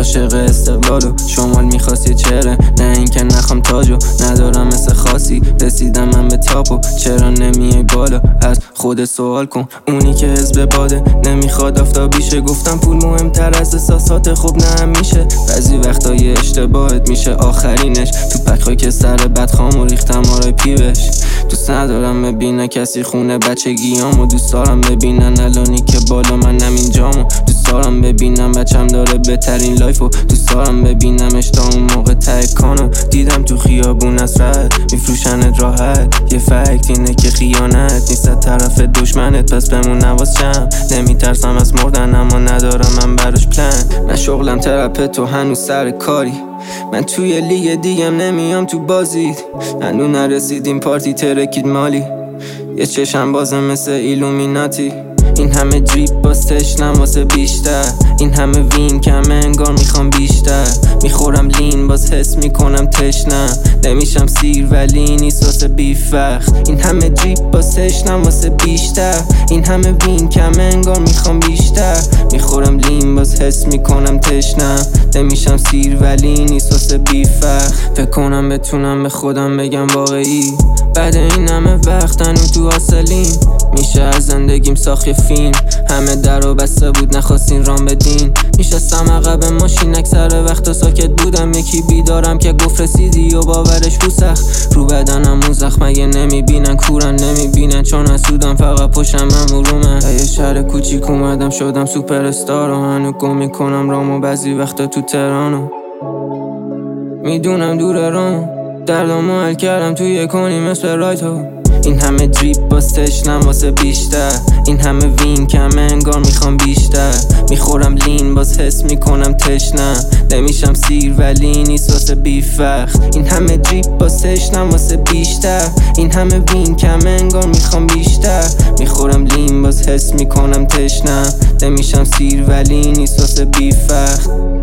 عاشق استقلالو شمال میخواستی چره، نه اینکه نخوام تاجو ندارم مثل خاصی، رسیدم من به تاپو چرا نمیای بالا، از خود سوال کن. اونی که حزب باده نمیخواد آفتابیشه، گفتم پول مهمتر از احساسات، خب نه همیشه بعضی وقتا یه اشتباهت میشه آخرینش، تو پک که سر بدخامو ریختم آرای پیوش. دوست ندارم ببینه کسی خونه بچگیامو، دوست دارم ببینن الانی که بالا منم اینجامو، دوست دارم ببینم بچم داره بهترین لایفو، دوست دارم ببینمش تا اون موقع ته کانو. دیدم تو خیابون از رد میفروشنت راحت، یه فکت اینه که خیانت نیست طرف دشمنت، پس بمون نوازشم. نمیترسم از مردن اما ندارم من براش پلن، من شغلم ترپه تو هنوز سر کاری، من توی لیگ دیگم نمیام تو بازید، هنوز نرسیدیم پارتی ترکید مالی، یه چشم بازه مثل ایلومیناتی. این همه دریپ باز تشنم واسه بیشتر، این همه وین کمه انگار میخوام بیشتر، میخورم لین باز حس میکنم تشنم، نمیشم سیر ولی نیست واسه بیف وقت. این همه دریپ باز تشنم واسه بیشتر، این همه وین کمه انگار میخوام بیشتر، میخورم لین باز حس میکنم تشنم، نمیشم سیر ولی نیست واسه بیف وقت. فکر کنم بتونم به خودم بگم واقعی، بعد این همه وقت هنوز تو حاصلیم، میشه از زندگیم ساخت فیلم، همه در رو بسته بود نخواستین رام بدین، میشستم عقب ماشین اکثر وقتا ساکت بودم، یکی بیدارم که گفت رسیدی و باورش رو سخت، رو بدنم و زخم مگه نمیبینن کورن نمیبینن چون حسودم فقط پشتم ممورومن. یه شهر کوچیک اومدم شدم سوپر استار و هنو گم میکنم رامو بعضی وقتا تو تهرانو، میدونم دور رامو دردامو حل کردم توی کنی مثل رایتو. این همه دریپ باز تشنم واسه بیشتر، این همه وین کمه انگار میخوام بیشتر، میخورم لین باز حس میکنم تشنم، نمیشم سیر ولی نیست واسه بیف وقت. این همه دریپ باز تشنم واسه بیشتر، این همه وین کمه انگار میخوام بیشتر، میخورم لین باز حس میکنم تشنم، نمیشم سیر ولی نیست واسه بیف وقت.